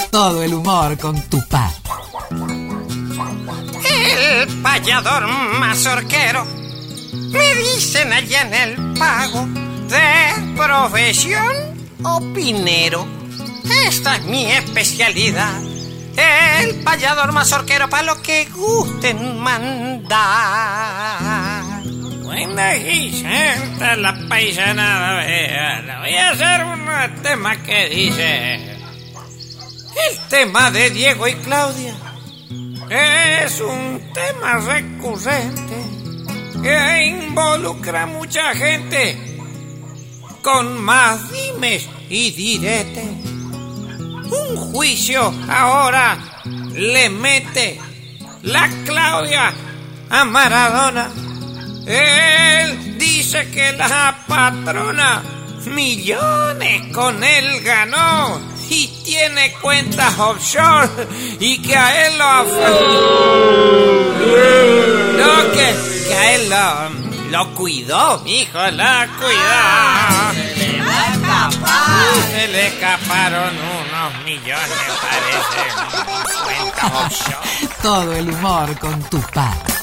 Todo el humor con Tupac. El payador mazorquero, me dicen allá en el pago, de profesión opinero. Esta es mi especialidad. El payador mazorquero, para lo que gusten mandar. Buena gente, la paisanada, vea. Le voy a hacer un tema que dice: el tema de Diego y Claudia es un tema recurrente que involucra a mucha gente con más dimes y diretes. Un juicio ahora le mete la Claudia a Maradona. Él dice que la patrona millones con él ganó y tiene cuentas offshore y que a él no, que a él lo cuidó, mijo, lo cuidó. Se le escaparon unos millones, parece. Cuentas offshore. Todo el humor con Tupac.